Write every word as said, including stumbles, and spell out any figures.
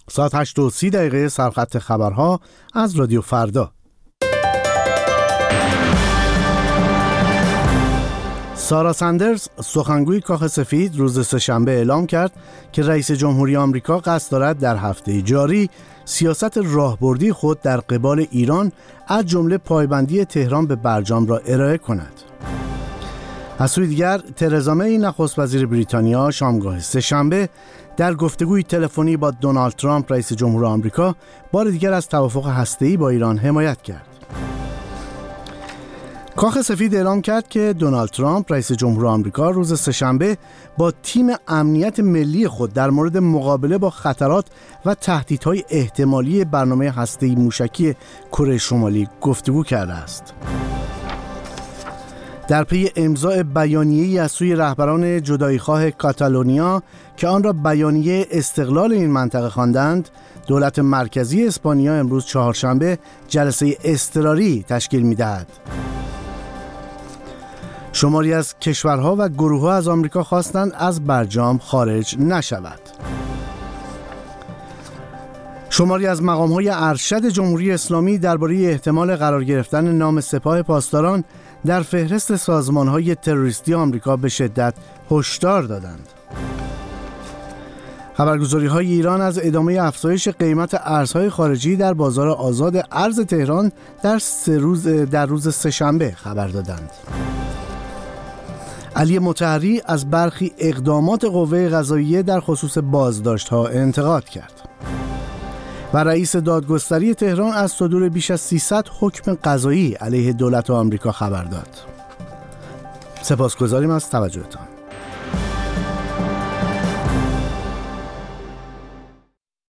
ساعت هشت و سی دقیقه سرخط خبرها از رادیو فردا. سارا سندرز سخنگوی کاخ سفید روز سه‌شنبه اعلام کرد که رئیس جمهوری آمریکا قصد دارد در هفته جاری سیاست راهبردی خود در قبال ایران از جمله پایبندی تهران به برجام را ارائه کند. از سوی دیگر ترزا می نخست وزیر بریتانیا شامگاه سه‌شنبه در گفتگوی تلفنی با دونالد ترامپ رئیس جمهور آمریکا بار دیگر از توافق هسته‌ای با ایران حمایت کرد. کاخ سفید اعلام کرد که دونالد ترامپ رئیس جمهور آمریکا روز سه‌شنبه با تیم امنیت ملی خود در مورد مقابله با خطرات و تهدیدهای احتمالی برنامه هسته‌ای موشکی کره شمالی گفتگو کرده است. در پی امضای بیانیه‌ای از سوی رهبران جدایی‌خواه کاتالونیا که آن را بیانیه استقلال این منطقه خواندند، دولت مرکزی اسپانیا امروز چهارشنبه جلسه اضطراری تشکیل می‌دهد. شماری از کشورها و گروه‌ها از آمریکا خواستند از برجام خارج نشود. شماری از مقام‌های ارشد جمهوری اسلامی درباره احتمال قرار گرفتن نام سپاه پاسداران در فهرست سازمان‌های تروریستی آمریکا به شدت هشدار دادند. خبرگزاری‌های ایران از ادامه افزایش قیمت ارزهای خارجی در بازار آزاد ارز تهران در سه روز در روز سه‌شنبه خبر دادند. علی مطهری از برخی اقدامات قوه قضاییه در خصوص بازداشت‌ها انتقاد کرد. و رئیس دادگستری تهران از صدور بیش از سیصد حکم قضایی علیه دولت آمریکا خبر داد. سپاسگزاریم از توجهتان.